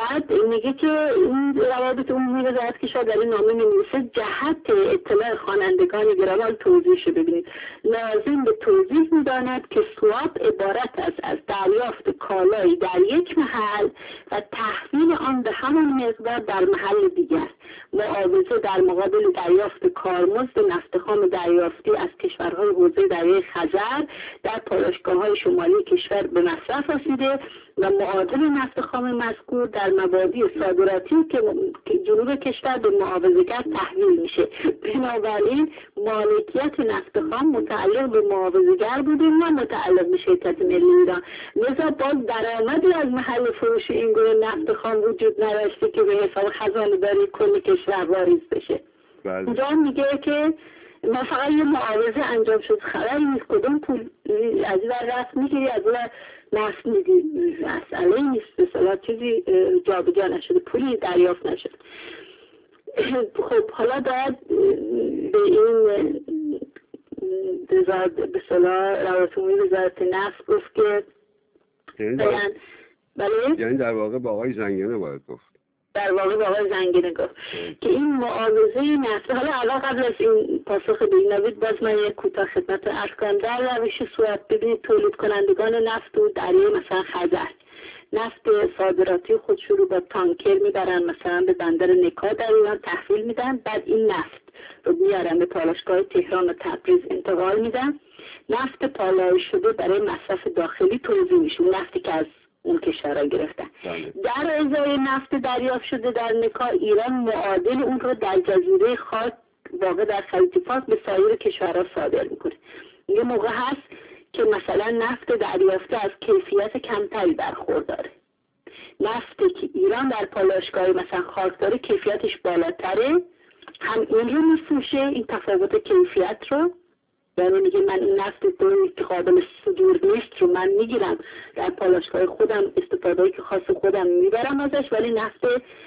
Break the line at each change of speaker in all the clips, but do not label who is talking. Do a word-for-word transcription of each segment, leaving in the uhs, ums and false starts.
بعد میگه که این روابط عمومی وزارت کشور در این نامه می‌نویسه جهت اطلاع خوانندگان گرامی توضیحش ببینید. لازم به توضیح می‌داند که سواب عبارت است از دریافت کالایی در یک محل و تحویل آن به همان مقدار در محل دیگر. معاوضه در مقابل دریافت کارمزد نفت خام دریافتی از کشورهای حوزه دریای خزر در پالایشگاه‌های شمالی کشور به مصرف رسیده و معادل نفت خام مذکور در مبادی صادراتی که جنوب کشور به معاوضه‌گر تحویل میشه. بنابراین مالکیت نفت خام متعلق به معاوضه‌گر بوده و متعلق به شرکت ملی ایران. لذا باز درآمدی از محل فروش این گروه نفت خام وجود نداشته که به حساب خزانه داری کل کشور واریز بشه. اینجا میگه که ما فقط یه معاوضه انجام شد، خبری نیست کدوم پول از این رفت میگیری از اون نفت میدی، مسئله نیست، به صلاح چیزی جا به جا نشده، پولی دریافت نشد. خب حالا باید به این وزارت به صلاح روابط عمومی وزارت نفت گفت که
بله یعنی در واقع با آقای زنگنه باید گفت
در واقع با آقای زنگنه گفت که این معاوضه نفت. حالا اول قبل از این پاسخ به این نوید باز من یک کوتاه خدمت عرض کنم. در روش سواب ببینید تولید کنندگان نفت و دریای مثلا خزر نفت صادراتی خودشون رو با تانکر میبرن مثلا به بندر نکا در ایران تحویل میدن، بعد این نفت رو میارن به پالایشگاه تهران و تبریز انتقال میدن. نفت پالایش شده برای مصرف داخلی توزیع میشه، نفتی که از اون کشورها گرفتن. در ازای نفت دریافت شده در نکا ایران معادل اون رو در جزیره خاک واقع در خلیج فارس به سایر کشورها صادر میکنه. یه موقع هست که مثلا نفت دریافته از کیفیت کمتری برخورداره، نفتی که ایران در پالایشگاه مثلا خاک داره کیفیتش بالاتره، هم این رو میفروشه این تفاوت کیفیت رو، یعنی میگه من این نفت که قابل صدور نیست رو من میگیرم در پالایشگاه خودم، استفاده‌ای که خاص خودم میبرم ازش، ولی نفت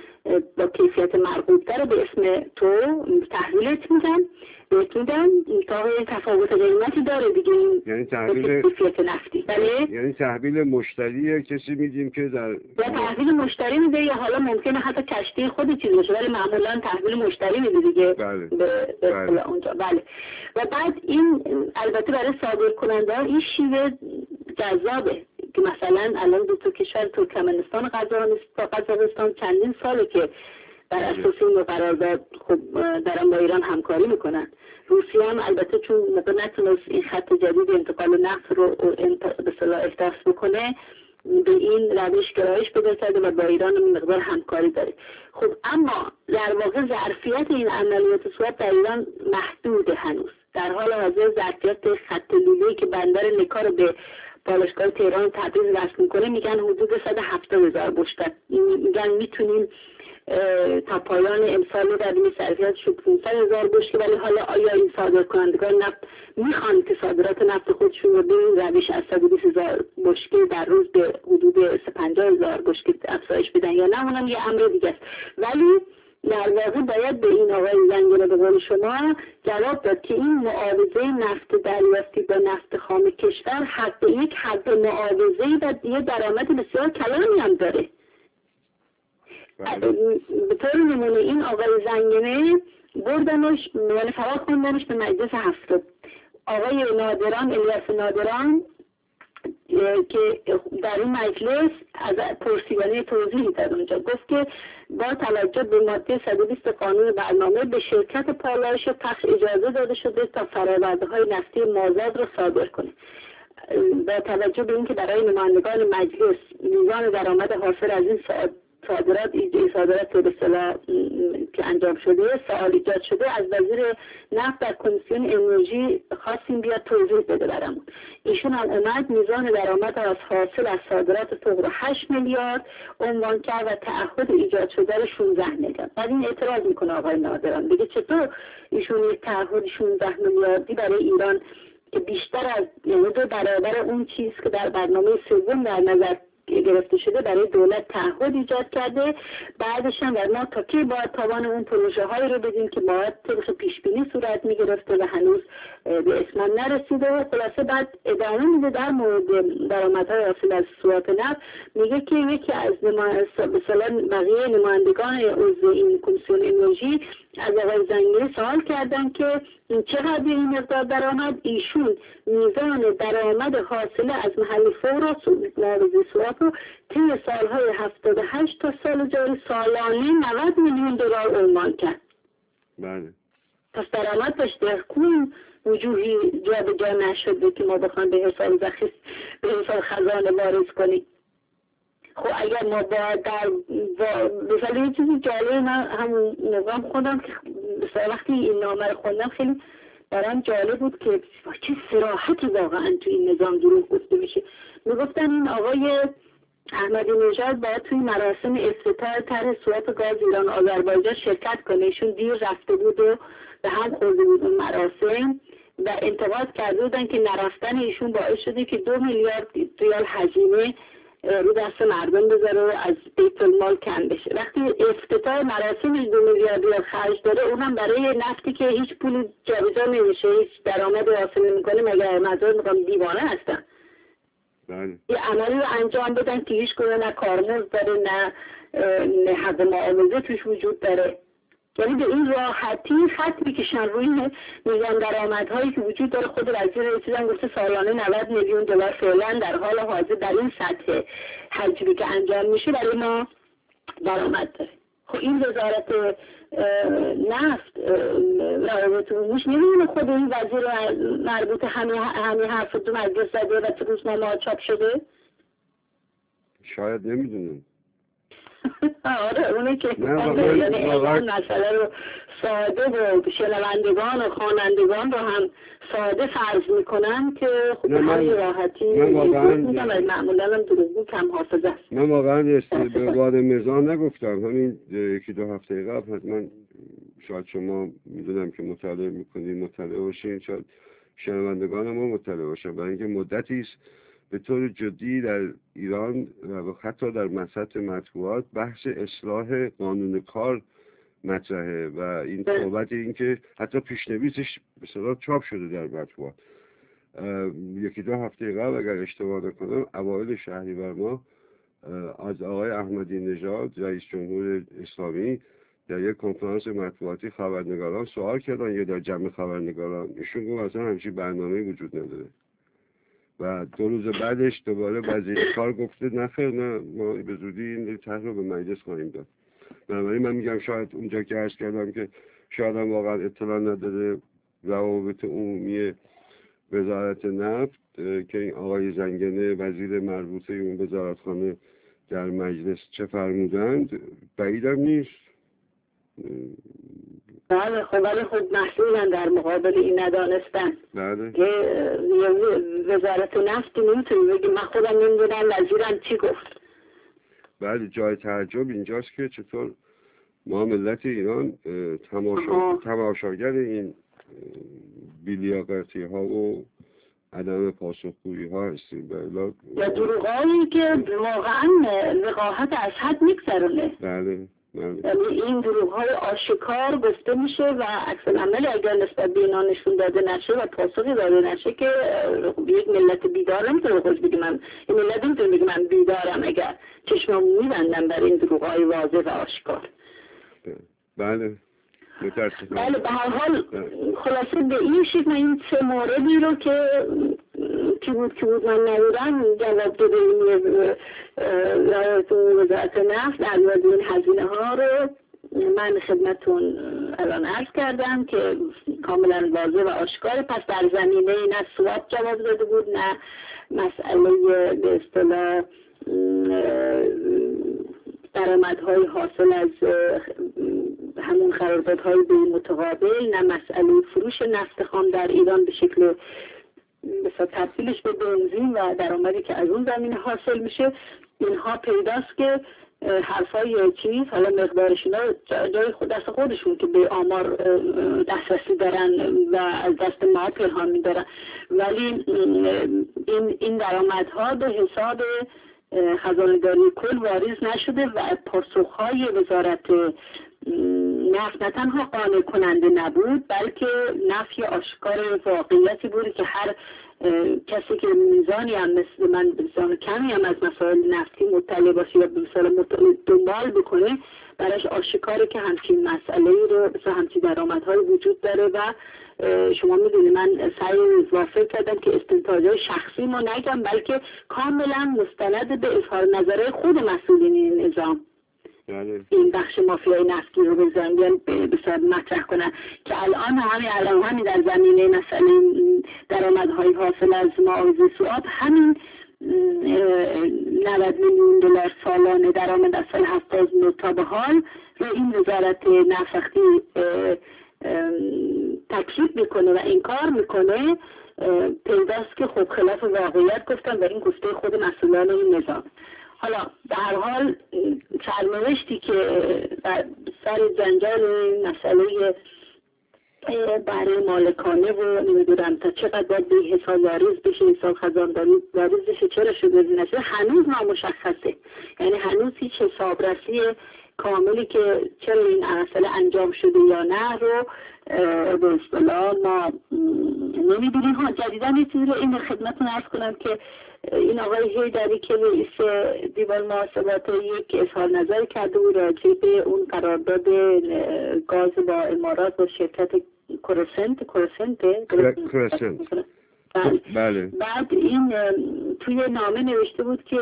با کیفیت مرغوب‌تر به اسم تو تحویلت میدن بهت میدن تا تفاوت قیمتی داره دیگه.
یعنی تحویل
کیفیت نفتی بله،
یعنی تحویل مشتری کسی میدیم که در
یا تحویل مشتری میده یا حالا ممکنه حتی کشتی خود چیز باشه ولی معمولا تحویل مشتری میده دیگه.
بله.
به بله. اونجا بله. و بعد این البته برای صادر کننده ها این شیوه جذابه که مثلا الان دو تا کشور ترکمنستان و قزاقستان چندین ساله که بر اساس این قرارداد خب دارن با ایران همکاری میکنن. روسیه هم البته چون موقع نتونست این خط جدید انتقال نفت رو به صلاح احداث بکنه به این روش گرایش پیدا کرده و با ایران مقدار همکاری داره. خب اما در واقع ظرفیت این عملیات سواب در ایران محدوده هنوز. در حال حاضر ظرفیت خط لوله‌ای که بندر نکا رو به پالایشگاه تهران و تبریز وصل میکنه میگن حدود صد و هفتاد هزار بشکه، میگن میتونیم تا پایان امسال در این ظرفیت شد پانصد هزار بشکه، ولی حالا آیا این صادر کنندگان نفت میخوان که صادرات نفت خودشون رو به این روش از صد و بیست هزار بشکه در روز به حدود پنجاه هزار بشکه افزایش بدن یا نه، اونم یه امر دیگه است. ولی در واقع باید به این آقای زنگنه به قول شما جواب داد که این معاوضه نفت دریافتی با نفت خام کشور حد یک حد معاوضه‌ای و یه درآمد بسیار کلانی هم داره. به طور نمونه این آقای زنگنه بردنش یعنی فقط خوندنش به مجلس هفتاد. آقای نادران الیاس نادران که در این مجلس از پرسیدنی توضیحی داد اونجا گفت که با توجه به ماده صد و بیست قانون برنامه به شرکت پالایش و پخش اجازه داده شده تا فرآورده‌های نفتی مازاد را صادر کنه. با توجه به اینکه برای نمایندگان مجلس میزان درآمد حاصل از این صادرات ایجاد صادرات به اصطلاح که انجام شده سوال ایجاد شده، از وزیر نفت در کمیسیون انرژی خواستیم بیاد توضیح بده برامون. ایشون هم اومد میزان درآمد از حاصل از صادرات فوق هشت میلیارد عنوان کرد و تعهد ایجاد شده رو شانزده میلیارد. بعد این اعتراض میکنه آقای نادران، میگه چطور ایشون یک تعهد شانزده میلیاردی برای ایران که بیشتر از یعنی دو برابر اون چیز که در برنامه سوم در نظر گرفته شده برای دولت تعهد ایجاد کرده. بعدش هم ما تا کی باید تاوان اون پروژه هایی رو بدیم که باید طبق پیش بینی صورت می گرفته و هنوز به اتمام نرسیده. و خلاصه بعد ادامه میده در مورد درآمدهای حاصل از صوت نفت، میگه که یکی از مثلا بقیه نمایندگان عضو این کمیسیون انرژی از آقای زنگی سوال کردن که چقدر این مقدار درآمد. ایشون میزان درآمد حاصله از محل فور و سوات رو طی سالهای هفتاد و هشت تا سال جاری سالانه نود میلیون دلار عنوان کرد.
بله.
پس درآمد داشته، کون وجوهی جا به جا نشده که ما بخوام به حساب زخیص به حساب خزانه وارد کنیم. خب اگر ما باید در مثلا یه چیزی جالب، من همون نظام خوندم که مثلا وقتی این نامه رو خوندم خیلی برام جالب بود که چه صراحتی واقعا تو این نظام دروغ گفته میشه. میگفتن این آقای احمدی نژاد باید توی مراسم افتتاح طرح صورت گاز ایران آذربایجان شرکت کنه. ایشون دیر رفته بود و به هم خورده بود اون مراسم و انتقاد کرده بودن که نرفتن ایشون باعث شده که دو میلیارد ریال هزینه رو دست مردم بذاره و از بیت المال کم بشه. وقتی افتتاح مراسم دو میلیارد ریال خرج داره، اونم برای نفتی که هیچ پول جابجا نمیشه، هیچ درآمدی حاصل نمیکنه، مگر مردم میگم دیوانه هستن؟
بله.
یه عملی رو انجام بدن که هیچ کنه نه کارمزد داره نه نه حق معامله توش وجود داره. یعنی به این راحتی خط میکشن روی میزان درآمدهایی که وجود داره. خود وزیر رسیدن گفته سالانه نود میلیون دلار فعلا در حال حاضر در این سطح حجمی که انجام میشه برای ما درآمد داره. خب این وزارت نفت روابط عمومی نمیدونه خود این وزیر مربوط همین همین حرف رو مجلس زده و تو روزنامه چاپ شده؟
شاید نمیدونم.
آره اونه که
یعنی
واقعا مسئله رو ساده و شنوندگان و خوانندگان رو هم ساده فرض میکنن که خب همین راحتی میگم از معمولا هم دروغگو کم حافظه است.
من واقعا به باد میزان نگفتم. همین یکی دو هفته قبل حتما شاید شما میدونم که مطالعه میکنید مطالعه باشین، شاید شنوندگان ما مطالعه باشن، برای اینکه مدتی است به طور جدی در ایران و حتی در مسطح مطبوعات بحث اصلاح قانون کار مطرحه و این صحبت این که حتی پیشنویسش به صلاح چاپ شده در مطبوعات. یکی دو هفته قبل اگر اشتباه نکنم اوایل شهریور ماه از آقای احمدی نژاد رئیس جمهور اسلامی در یک کنفرانس مطبوعاتی خبرنگاران سوال کردن یا در جمع خبرنگاران، ایشون گفت اصلا همچین برنامه‌ای وجود نداره. و دو روز بعدش دوباره وزیر کار گفته نه خیر، نه ما به زودی این طرح رو به مجلس خواهیم داد. بنابراین من میگم شاید اونجا که عرض کردم که شاید هم واقعا اطلاع نداره روابط عمومی وزارت نفت که این آقای زنگنه وزیر مربوطه اون وزارتخانه در مجلس چه فرمودند بعیدم نیست.
بله خب ولی خود محصولن در مقابل این ندانستن.
بله.
که وزارت نفت نمیتونه بگه من خودم نمیدونم وزیرم چی گفت.
بله جای تعجب اینجاست که چطور ما ملت ایران تماشا... تماشاگر این بی‌لیاقتی ها و عدم پاسخگویی ها هستیم. بله.
یا دروغایی که واقعا وقاحت از حد میگذرونه.
بله. یعنی
این دروغ های آشکار گفته میشه و عکس العمل اگر نسبت به اینا نشون داده نشه و پاسخی داده نشه که یک ملت بیدار نمیتونه خودش بگه من این ملت نمیتونه بگه من بیدارم اگر چشمم میبندم بر این دروغ های واضح و آشکار.
بله
بله به هر حال خلاصه به این شکل این سه موردی رو که کی بود کی بود من نبودم جواب داده این وزارت نفت در مورد این هزینه ها رو من خدمتون الان عرض کردم که کاملا واضح و آشکار. پس در زمینه نه سواب جواب داده بود نه مسئله به اصطلاح درآمدهای حاصل از همون قراردادهای بین متقابل، نه مسئله فروش نفت خام در ایران به شکل مثلا تبدیلش به بنزین و درآمدی که از اون زمینه حاصل میشه. اینها پیداست که حرفای چیز حالا مقدارش اینا جای خود دست خودشون که به آمار دسترسی دارن و از دست ما پنهان می‌دارن، ولی این این درآمدها به حساب خزانه‌داری کل واریز نشده و پاسخهای وزارت نفت نه تنها قانع کننده نبود، بلکه نفی آشکار واقعیتی بود که هر کسی که میزانی هم مثل من بسیار کمی هم از مسائل نفتی مطلع باشه یا بسیار مطلع دنبال بکنه، براش آشکاره که همچین مسئله رو مثل همچین درآمدهای وجود داره و شما میدونی من سعی اضافه کردم که استنتاجهای شخصی ما نگم، بلکه کاملا مستند به اظهار نظر خود مسئولین این نظام این بخش مافیای نفتی رو بزنن بیان بسیار مطرح کنن که الان همین الان همین در زمینه مسئله درآمدهای حاصل از معاوضه سواب همین نود میلیون دلار سالانه درآمد از سال هفتاد تا به حال رو این وزارت نفتی تکذیب میکنه و انکار میکنه. پیداست که خب خلاف واقعیت گفتن و این گفته خود مسئولان این نظام. حالا در هر حال سرنوشتی که سر جنجال مسئله برای مالکانه و نمیدونم تا چقدر باید به حساب واریز بشه، حساب خزانداری واریز بشه، چرا شده نشه هنوز نامشخصه. یعنی هنوز هیچ حسابرسی کاملی که چرا این مسئله انجام شده یا نه رو به اصطلاح ما نمیدونیم. ها جدیداً یه چیزی رو این خدمتتون عرض کنم که این آقای هیدری که رئیس دیوان محاسبات یک اظهار نظر کرده بود راجع به اون قرارداد گاز با امارات با شرکت کرسنت کرسنت
کرسنت بله.
بعد این توی نامه نوشته بود که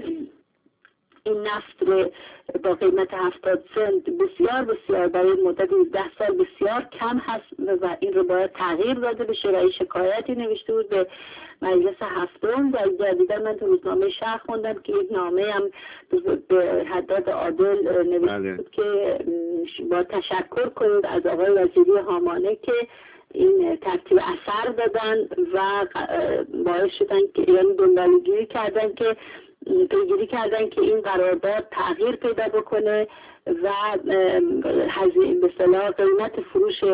این نفت رو با قیمت هفتاد سنت بسیار بسیار برای مدت ده سال بسیار کم هست و این رو باید تغییر داده بشه و این شکایتی نوشته بود به مجلس هفتم. و جدیدا من تو روزنامه شهر خوندم که یک نامه هم به حداد عادل نوشته بود که با تشکر کنید از آقای وزیری هامانه که این ترتیب اثر دادن و باعث شدن که یعنی دنبالگیری کردن که پیگیری کردن که این قرارداد تغییر پیدا بکنه و هزینه به اصطلاح قیمت فروش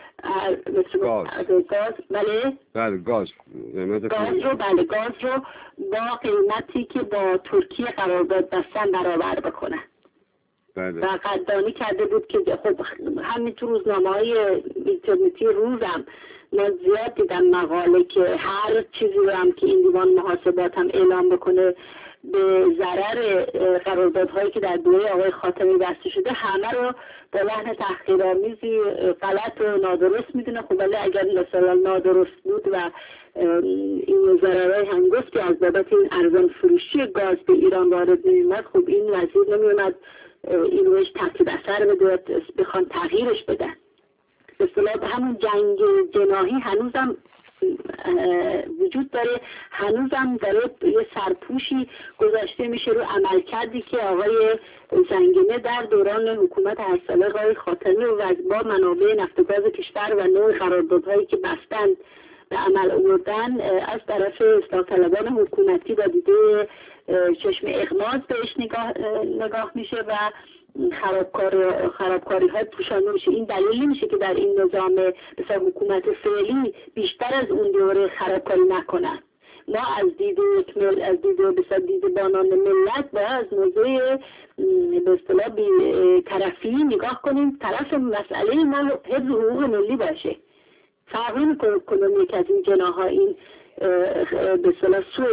گاز
گاز بله
بله گاز
گاز رو بله گاز رو با قیمتی که با ترکیه قرارداد بستن برابر بکنه.
بله.
و قدردانی کرده بود که خب همین تو روزنامه‌های اینترنتی روزم من زیاد دیدم مقاله که هر چیزی رو هم که این دیوان محاسبات هم اعلام بکنه به ضرر قراردادهایی که در دوره آقای خاتمی بسته شده همه رو با لحن تحقیرآمیزی غلط و نادرست میدونه. خب ولی اگر مثلا نادرست بود و این ضررهای هنگفتی از بابت این ارزان فروشی گاز به ایران وارد نمی‌اومد، خب این وزیر نمی‌اومد این روش ترتیب اثر بده بخوان تغییرش بدن. به اصطلاح همون جنگ جناحی هنوزم وجود داره، هنوزم داره یه سرپوشی گذاشته میشه رو عمل کردی که آقای زنگینه در دوران حکومت هشت ساله آقای خاتمی و با منابع نفت و گاز کشور و نوع قراردادهایی که بستن به عمل آوردن از طرف اصلاح طلبان حکومتی با دیده چشم اغماض بهش نگاه, نگاه میشه و خرابکار خرابکاری های پوشانده میشه. این دلیل نمیشه که در این نظام مثلا حکومت فعلی بیشتر از اون دوره خرابکاری نکنن. ما از دید یک مل از دید بسیار دید بانان ملت و از موضوع به اصطلاح بی طرفی نگاه کنیم، طرف مسئله ما حفظ حقوق ملی باشه. فرق نمی‌کنه کدوم یک از این جناح‌ها این به اصطلاح سوء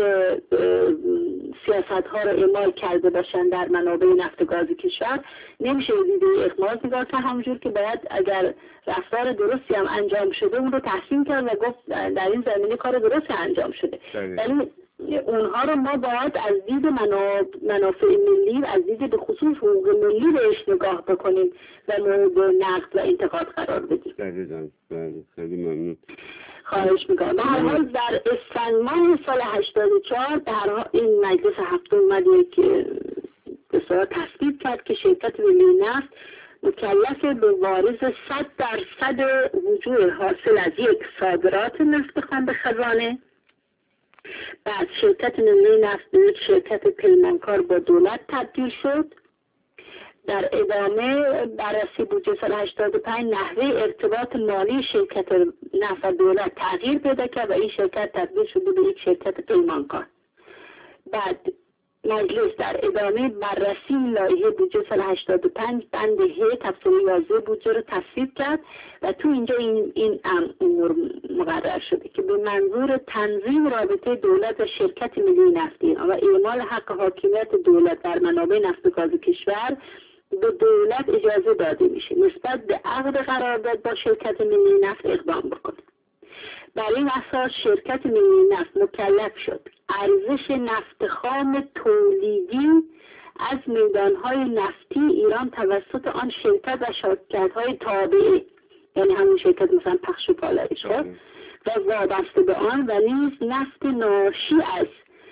سیاست ها رو اعمال کرده باشن در منابع نفت و گاز کشور، نمیشه دیده اخماز نگاه که همونجور که باید اگر رفتار درستی هم انجام شده اون رو تحسین کرد و گفت در این زمینه کار درستی انجام شده. ولی اونها رو ما باید از دید منافع ملی و از دید به خصوص حقوق ملی بهش نگاه بکنیم و مورد نقد و انتقاد قرار بدیم.
بله خیلی ممنون.
خواهش میکنم. به هر حال در اسفند ماه سال هشتاد و چهار در این مجلس هفتم اومد یک بسیار تصویب کرد که شرکت ملی نفت مکلف به واریز صد درصد وجوه حاصل از یک صادرات نفت خام به خزانه. بعد شرکت ملی نفت به یک شرکت پیمانکار با دولت تبدیل شد. در ادامه بررسی بودجه سال هشتاد و پنج نحوه ارتباط مالی شرکت نفت و دولت تغییر پیدا کرد و این شرکت تبدیل شده به یک شرکت پیمانکار. بعد مجلس در ادامه بررسی لایحه بودجه سال هشتاد و پنج بند ه تفصیل یازده بودجه رو تصویب کرد و تو اینجا این این امور مقرر شده که به منظور تنظیم رابطه دولت و شرکت ملی نفت ایران و اعمال حق حاکمیت دولت بر منابع نفت و گاز کشور به دولت اجازه داده میشه نسبت به عقد قرارداد با شرکت ملی نفت اقدام بکنه. بر این اساس شرکت ملی نفت مکلف شد ارزش نفت خام تولیدی از میدانهای نفتی ایران توسط آن شرکت و شرکت‌های تابعه، یعنی همون شرکت مثلا پخش و پالایش و وابسته به آن، و نیز نفت ناشی از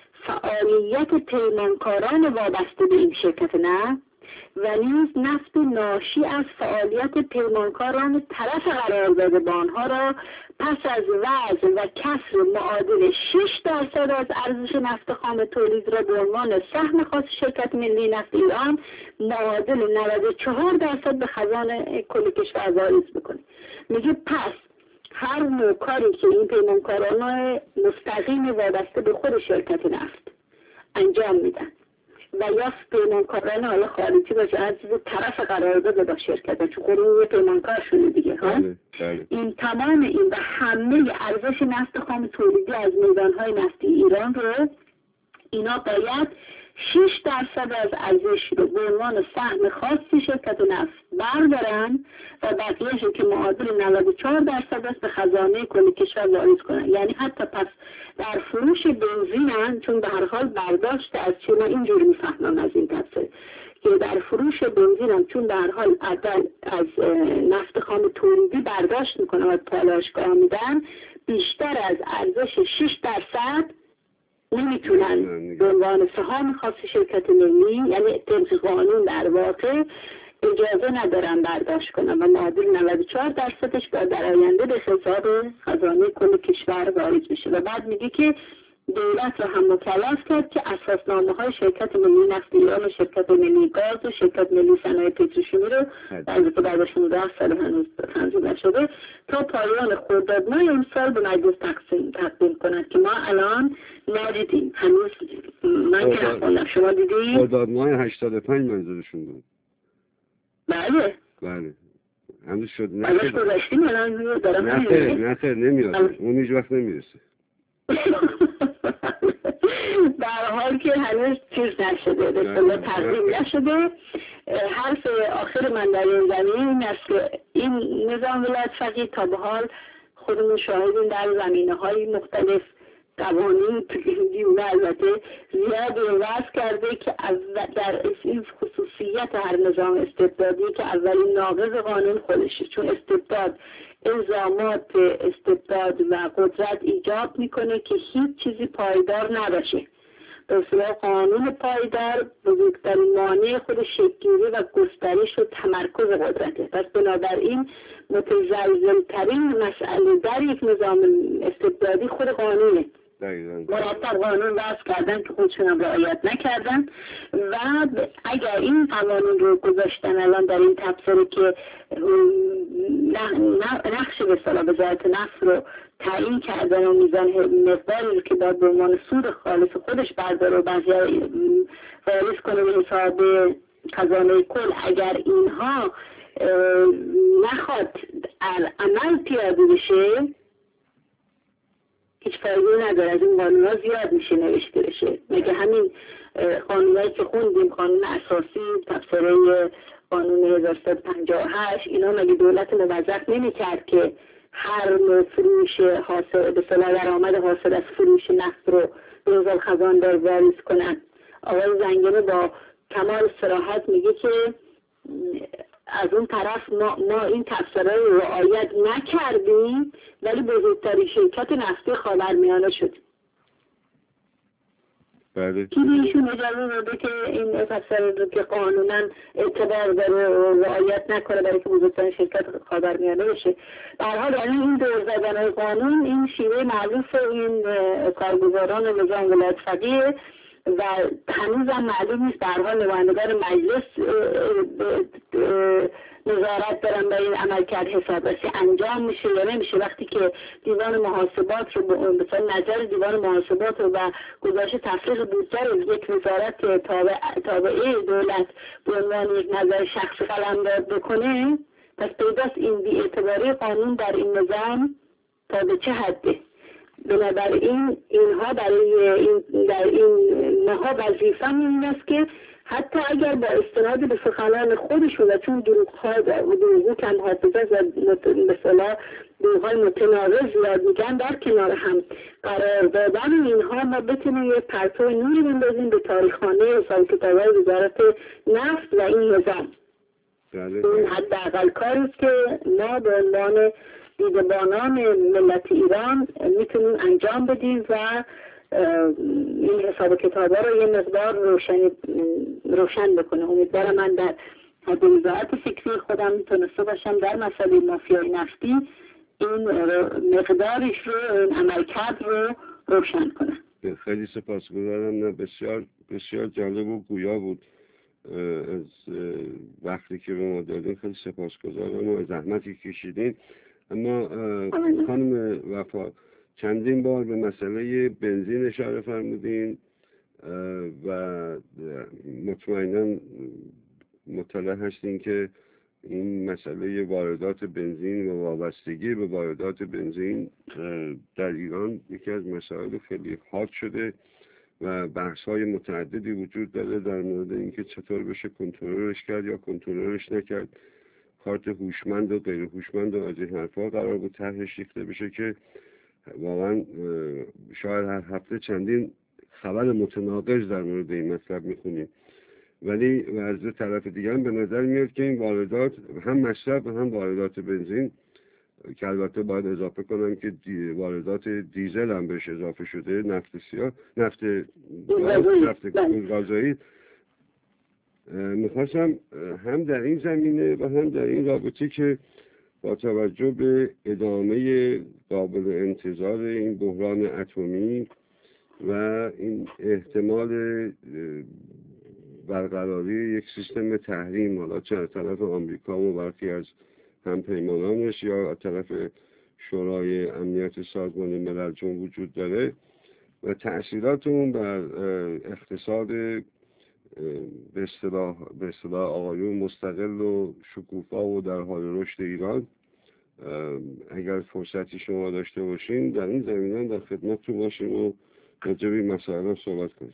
فعالیت پیمانکاران وابسته به این شرکت نه و نیز نفت ناشی از فعالیت پیمانکاران طرف قرارداد با آنها را پس از وضع و کسر معادل شش درصد از ارزش نفت خام تولید را به عنوان سهم خاص شرکت ملی نفت ایران معادل نود و چهار درصد به خزانه کل کشور واریز بکنه. میگه پس هر نوع کاری که این پیمانکاران مستقیم وابسته به خود شرکت نفت انجام میدن و یا پیمانکاران حالا خارجی باشه از طرف قرارداد با شرکت چون خود اون یه پیمانکار شده دیگه ها
بله، بله.
این تمام این و همه ارزش نفت خام تولیدی از میدانهای نفتی ایران رو اینا باید شش درصد از ارزش رو به عنوان سهم خاصی شرکت نفت بردارن و بقیه‌اش که معادل نود و چهار درصد است به خزانه کل کشور واریز کنن. یعنی حتی پس در فروش بنزینن، چون به هر حال برداشت از چه من اینجوری میفهمم از این تفسیر که در فروش بنزینم چون به هر حال عدل از نفت خام تولیدی برداشت میکنن و پالایشگاه میدن بیشتر از ارزش شش درصد نمیتونن به عنوان سهام خاص شرکت ملی، یعنی طبق قانون در واقع اجازه ندارن برداشت کنن و معادل نود و چهار درصدش در آینده به حساب خزانه کل کشور واریز میشه. و بعد میگه که دولت را هم مکلف کرد که اساسنامه های شرکت ملی نفت ایران و شرکت ملی گاز و شرکت ملی صنایع پتروشیمی رو بعضی که بعدشون ده سال هنوز تنظیم نشده تا پایان خرداد ماه امسال به مجلس تقسیم تقدیم کنند که ما الان ندیدیم هنوز. من که نخوندم، شما دیدید؟
خرداد ماه هشتاد و پنج منظورشون بود.
بله
بله هنوز شد
ازش گذاشتیم الان دارم
نه خیر نه خیر نمیاد اون هیچ وقت نمیرسه.
در حال که هنوز چیز نشده به اصطلاح تقدیم نشده. حرف آخر من در این زمین این است که این نظام ولایت فقیه تا به حال خودمون شاهدیم در زمینه های مختلف قوانین دیونه البته زیاد وضع کرده که در این خصوصیت هر نظام استبدادی که اولین ناقض قانون خودشه، چون استبداد الزامات استبداد و قدرت ایجاب میکنه که هیچ چیزی پایدار نباشه. به اصطلاح قانون پایدار بزرگترین مانع خود شکل‌گیری و گسترش و تمرکز قدرته. پس بنابراین متزلزل‌ترین مسئله در یک نظام استبدادی خود قانونه. مرتب قانون وضع کردن که خودشون هم رعایت نکردن و اگر این قوانین رو گذاشتن الان در این تبصره که نقش به اصطلاح وزارت نفت رو تعیین کردن و میزان مقداری رو که باید به عنوان سود خالص خودش برداره و بعضی واریز کنه به حساب خزانه کل، اگر اینها نخواد عمل پیاده بشه هیچ فایده نداره. از این قانون ها زیاد میشه نوشته بشه. مگه همین قانون هایی که خوندیم، قانون اساسی، تبصره قانون هزار و سیصد و پنجاه و هشت، اینا مگه دولت موظف نمی کرد که هر نوع فروش حاصل به صلاح درآمد حاصل از فروش نفت رو به وزارت خزاندار واریز کنن؟ آقای زنگنه با کمال صراحت میگه که از اون طرف ما, ما این تفسیرهای رو رعایت نکردیم ولی بزرگترین شرکت نفتی خاورمیانه شد.
بله.
کی به ایشون اجازه داده که این تفسیر رو که قانونا اعتبار داره و رعایت نکنه برای که بزرگترین شرکت خاورمیانه بشه؟ به هر حال یعنی این دور زدن قانون این شیوه معروف این کارگزاران نظام ولایت فقیه و هنوز هم معلوم نیست. به هر حال نمایندگان مجلس نظارت دارن به این عملکرد، حسابرسی انجام میشه یا نمیشه. وقتی که دیوان محاسبات رو مثلا نظر دیوان محاسبات رو و گزارش تفریق بودجه رو یک وزارت تابع تابعه دولت به عنوان یک نظر شخصی قلمداد بکنه، پس پیداست این بی‌اعتباری قانون در این نظام تا به چه حده. بنابراین اینها برای این در این ماها وظیفه این است که حتی اگر با استناد به سخنان خودشون و چون دروغ‌ها و دروغ کم حافظه و مثلا دروغ‌های متناقض زیاد میگن در کنار هم قرار دادن اینها، ما بتونیم یه پرتو نوری بندازیم به تاریخخانه حساب کتاب‌های وزارت نفت و این نظام. این حداقل کاری است که ما به عنوان دیدبانان ملت ایران میتونیم انجام بدیم و این حساب کتابا رو یه مقدار روشن روشن بکنه. امیدوارم من در حد وضاحت فکری خودم میتونسته باشم در مسئله مافیای نفتی این مقدارش رو، این عملکرد رو روشن کنم.
خیلی سپاسگزارم. نه بسیار بسیار جالب و گویا بود از وقتی که به ما دادین. خیلی سپاسگزارم و زحمتی کشیدین. اما خانم وفا چندین بار به مسئله بنزین اشاره فرمودین و مطمئنا مطلع هستین که این مسئله واردات بنزین و وابستگی به واردات بنزین در ایران یکی از مسائل خیلی حاد شده و بحث‌های متعددی وجود داره در مورد اینکه چطور بشه کنترلش کرد یا کنترلش نکرد. کارت هوشمند و غیر هوشمند و از این حرفا قرار بود طرحش ریخته بشه که واقعا شاید هر هفته چندین خبر متناقض در مورد این مطلب میخونیم، ولی از طرف دیگه هم به نظر میاد که این واردات هم مصرف و هم واردات بنزین که البته باید اضافه کنم که دی واردات دیزل هم بهش اضافه شده، نفت سیاه، نفت نفت غذایی. میخواستم هم در این زمینه و هم در این رابطه که با توجه به ادامه قابل انتظار این بحران اتمی و این احتمال برقراری یک سیستم تحریم، حالا چه از طرف آمریکا و برخی از همپیمانانش یا از طرف شورای امنیت سازمان ملل چون وجود داره و تأثیرات اون بر اقتصاد به اصطلاح به اصطلاح آقایون مستقل و شکوفا و در حال رشد ایران، اگر فرصتی شما داشته باشین در این زمینه در خدمتتون باشیم و راجع به این مسائل صحبت کنیم.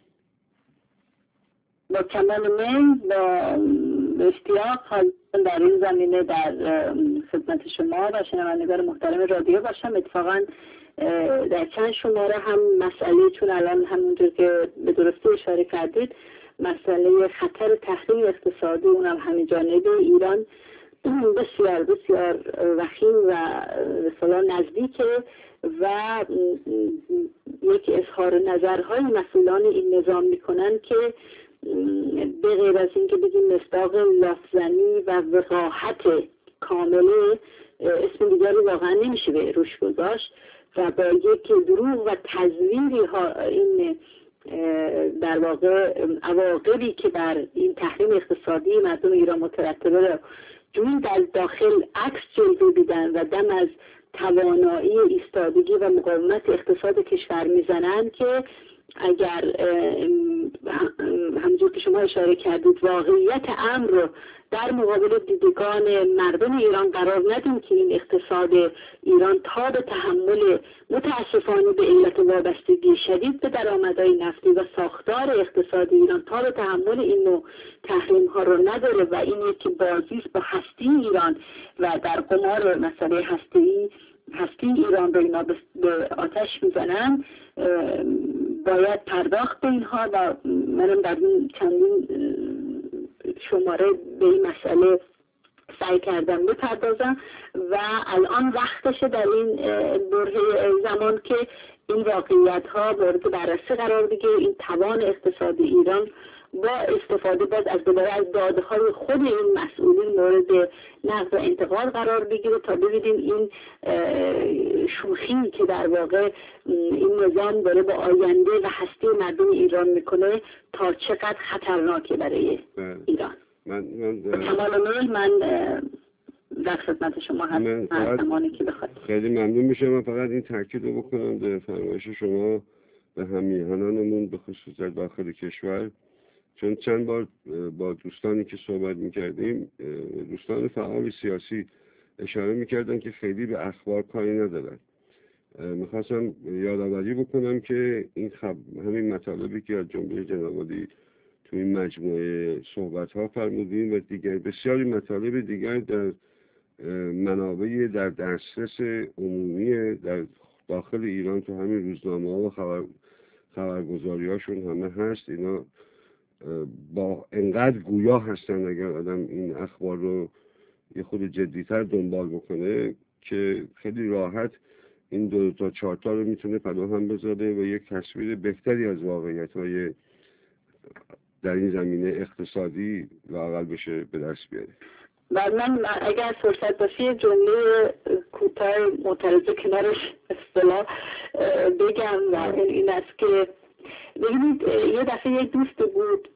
با کمال میل با اشتیاق در این زمینه در خدمت شما و شنوندگان محترم رادیو باشم. اتفاقا در چند شماره هم مسئله، چون الان همونجور که به درستی اشاره کردید، مسئله خطر تحریم اقتصادی اونم همه جانبه ایران بسیار بسیار وخیم و مثلا نزدیکه و یک اظهار نظرهای مسئولان این نظام میکنن که به غیر از این که بگیم مصداق لفظنی و وقاحت کامله اسم دیگری واقعا نمیشه به روش گذاشت و با یک دروغ و تزویری ها این در واقع عواقبی که بر این تحریم اقتصادی مردم ایران مترتبه را جون در داخل عکس جلوه بیدن و دم از توانایی ایستادگی و مقاومت اقتصاد کشور میزنن که اگر همونجور که شما اشاره کردید واقعیت امر رو در مقابل دیدگان مردم ایران قرار ندیم که این اقتصاد ایران تا به تحمل متاسفانه به علت وابستگی شدید به درآمدهای نفتی و ساختار اقتصاد ایران تا به تحمل این نوع تحریم ها رو نداره و این یکی بازی است با هستی ایران و در قمار مسئله هستی هستی ایران رو اینا به آتش میزنن، باید پرداخت به اینها و منم در این چندین شماره به این مسئله سعی کردم بپردازم و الان وقتشه در این بره زمان که این واقعیت ها مورد بررسی قرار بگیره، این توان اقتصادی ایران با استفاده باز از دوباره از داده های خود این مسئولین مورد نقد و انتقاد قرار بگیره تا ببینیم این شوخی که در واقع این نظام داره با آینده و هسته مردم ایران میکنه تا چقدر خطرناکه برای ایران.
من من
کمال میل من در خدمت شما هستم هر زمانی که بخواید.
خیلی ممنون میشم. من فقط این تاکید رو بکنم در فرمایش شما به همیهنانمون به خصوص در داخل کشور، چون چند بار با دوستانی که صحبت میکردیم، دوستان فعال سیاسی اشاره میکردن که خیلی به اخبار کاری ندارن. میخواستم یادآوری بکنم که این خب... همین مطالبی که از جمله جناب عالی تو این مجموعه صحبت ها فرمودیم و دیگر بسیاری مطالب دیگر در منابع در دسترس عمومی در داخل ایران تو همین روزنامه ها و خبر خبرگزاری هاشون همه هست. اینا با انقدر گویا هستن اگر آدم این اخبار رو یه خود جدیتر دنبال بکنه که خیلی راحت این دو تا چهار تا رو میتونه پناه هم بذاره و یک تصویر بهتری از واقعیت های در این زمینه اقتصادی لااقل بشه به دست بیاره.
و من اگر فرصت باشه جمله کوتاه معترضه کنارش اصطلاح بگم و این است که ببینید یه دفعه یک دوست بود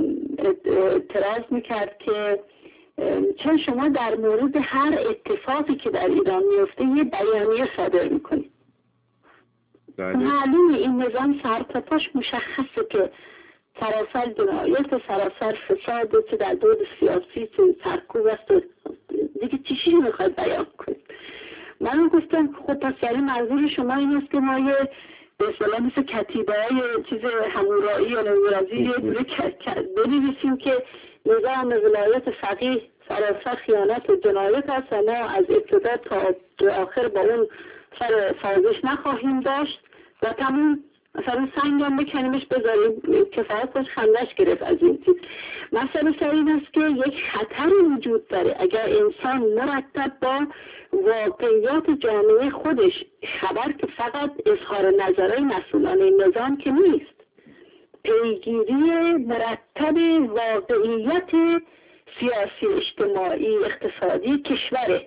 اعتراض میکرد که چون شما در مورد هر اتفاقی که در ایران میفته یه بیانیه صادر میکنید. معلومه این نظام سرتاپاش مشخصه که سراسر جنایت، سراسر فساد، چه در دور سیاسی، چه سرکوب است و دیگه چیزی میخواد بیان کنید. من گفتم خب پس یعنی منظور شما این است که ما یه به اصطلاح مثل کتیبه های چیز همورایی یا نورازی یه دوره بنویسیم که نظام ولایت فقیه سراسر خیانت و جنایت است و ما از ابتدا تا آخر با اون سر سازش نخواهیم داشت و تمام مثلا سنگم بکنیمش بذاریم کفایت باش خندش گرفت از این چیز. مسئله سر این است که یک خطر وجود داره اگر انسان مرتب با واقعیات جامعه خودش خبر که فقط اظهار نظرهای مسئولان این نظام که نیست، پیگیری مرتب واقعیت سیاسی، اجتماعی، اقتصادی کشوره.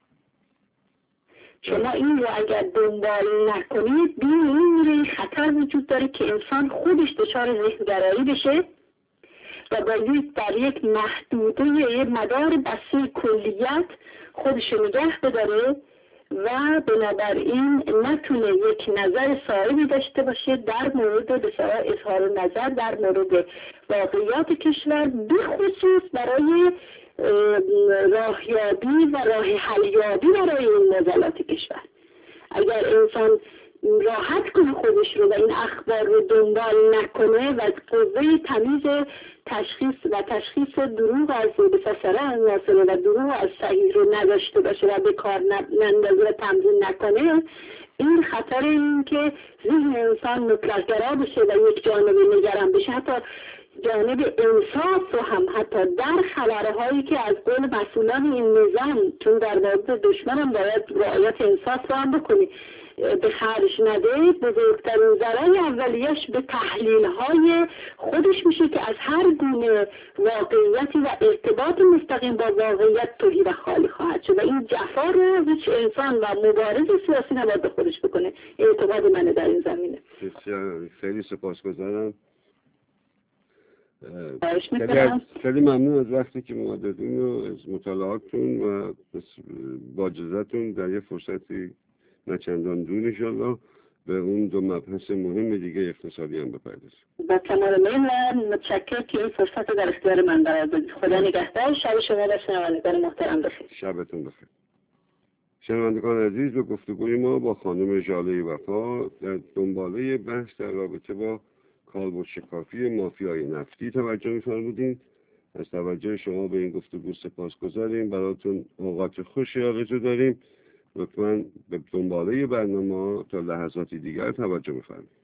شما این رو اگر دنبال نکنید بین این میره خطر وجود داره که انسان خودش دچار ذهنگرایی بشه و با یک در یک محدوده یه مدار بسته کلیت خودش نگه بداره و بنابراین نتونه یک نظر صائبی داشته باشه در مورد بسیار اظهار نظر در مورد واقعیات کشور، بخصوص برای راهیابی و راه حلیابی برای این نزلات کشور. اگر انسان راحت کنه خودش رو و این اخبار رو دنبال نکنه و قوه تمیز تشخیص و تشخیص دروغ از بسسره ناصره و دروغ از صحیح رو نداشته باشه و به کار نندازه و تمرین نکنه، این خطر این که ذهن انسان مطلق‌گرا بشه و یک جانب نگران بشه، حتی جانب انصاف رو هم حتی در خبرهایی که از قول مسئولان این نظام، چون در مورد دشمن هم باید رعایت انصاف رو هم بکنی، به خرج نده، بزرگترین ضرر اولیش به تحلیل های خودش میشه که از هر گونه واقعیتی و ارتباط مستقیم با واقعیت توهی و خالی خواهد شد و این جفا رو هیچ انسان و مبارز سیاسی نباید به خودش بکنه. اعتقاد منه در این زمینه.
خیلی سپاسگزارم.
خیلی,
خیلی ممنون از وقتی که ما دادین و از مطالعاتتون و با اجازهتون در یه فرصتی نه چندان دور انشاءالله به اون دو مبحث مهم دیگه اقتصادی هم بپردازیم.
با کمال میل و متشکرم که این فرصت رو در اختیار من قرار دادید. خدا نگهدار. شب شما و شنوندگان محترم بخیر.
شبتون بخیر. شنوندگان عزیز، به گفتگوی ما با خانم ژاله وفا در دنباله بحث در رابطه با کالبد شکافی مافیای نفتی توجه می‌فرمودین. از توجه شما به این گفتگو سپاسگزاریم. براتون اوقات خوشی آرزو داریم. لطفاً به دنباله برنامه تا لحظاتی دیگر توجه بفرمایید.